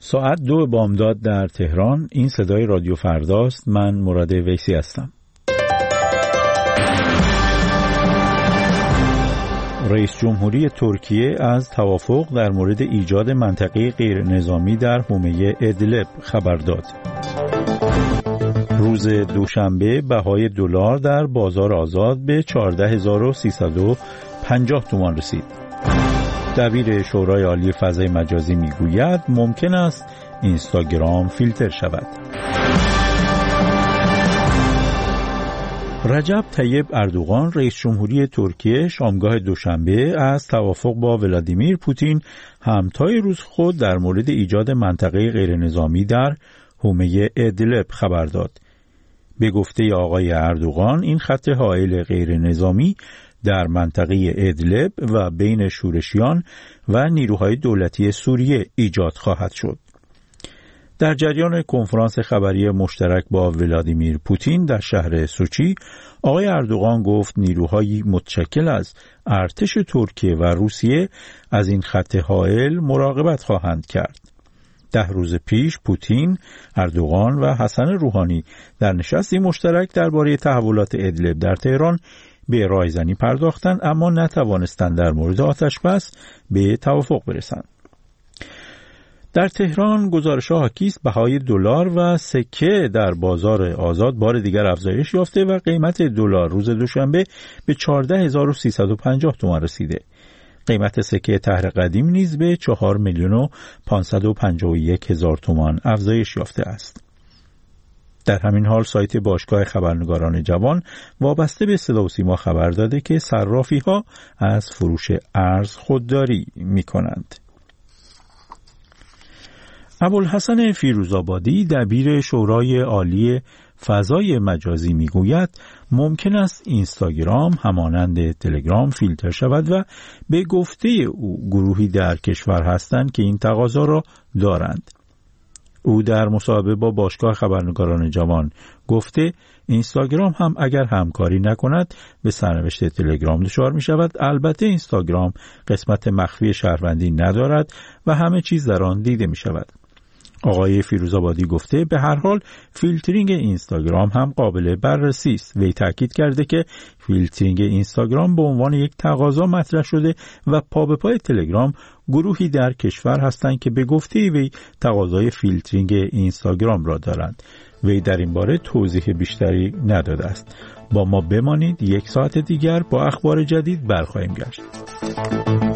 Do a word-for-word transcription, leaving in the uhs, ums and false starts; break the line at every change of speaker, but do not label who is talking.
ساعت دو بامداد در تهران. این صدای رادیو فرداست. من مراد ویسی هستم. رئیس جمهوری ترکیه از توافق در مورد ایجاد منطقه غیر نظامی در حومه ادلب خبر داد. روز دوشنبه بهای دلار در بازار آزاد به چهارده هزار و سیصد و پنجاه تومان رسید. دبیر شورای عالی فضای مجازی میگوید ممکن است اینستاگرام فیلتر شود. رجب طیب اردوغان رئیس جمهوری ترکیه شامگاه دوشنبه از توافق با ولادیمیر پوتین همتای روز خود در مورد ایجاد منطقه غیر نظامی در حومه ادلب خبر داد. به گفته آقای اردوغان این خط حائل غیر نظامی در منطقه ادلب و بین شورشیان و نیروهای دولتی سوریه ایجاد خواهد شد. در جریان کنفرانس خبری مشترک با ولادیمیر پوتین در شهر سوچی، آقای اردوغان گفت نیروهایی متشکل از ارتش ترکیه و روسیه از این خط حائل مراقبت خواهند کرد. ده روز پیش پوتین، اردوغان و حسن روحانی در نشستی مشترک درباره تحولات ادلب در تهران به رایزنی پرداختند، اما نتوانستند در مورد آتشبس به توافق برسند. در تهران گزارش‌ها حاکی است بهای دلار و سکه در بازار آزاد بار دیگر افزایش یافته و قیمت دلار روز دوشنبه به چهارده هزار و سیصد و پنجاه تومان رسیده. قیمت سکه طرح قدیم نیز به چهار میلیون و پانصد و پنجاه و یک هزار تومان افزایش یافته است. در همین حال سایت باشگاه خبرنگاران جوان وابسته به صدا و سیما خبر داده که صرافی‌ها از فروش ارز خودداری می‌کنند. ابوالحسن فیروزآبادی دبیر شورای عالی فضای مجازی میگوید ممکن است اینستاگرام همانند تلگرام فیلتر شود و به گفته او گروهی در کشور هستند که این تقاضا را دارند. او در مصاحبه با باشگاه خبرنگاران جوان گفته اینستاگرام هم اگر همکاری نکند به سرنوشت تلگرام دچار می شود. البته اینستاگرام قسمت مخفی شهروندی ندارد و همه چیز در آن دیده می شود. آقای فیروزآبادی گفته به هر حال فیلترینگ اینستاگرام هم قابل بررسی است. وی تاکید کرده که فیلترینگ اینستاگرام به عنوان یک تقاضا مطرح شده و پا به پای تلگرام گروهی در کشور هستند که به گفته وی تقاضای فیلترینگ اینستاگرام را دارند. وی در این باره توضیح بیشتری نداده است. با ما بمانید، یک ساعت دیگر با اخبار جدید برخواهیم گشت.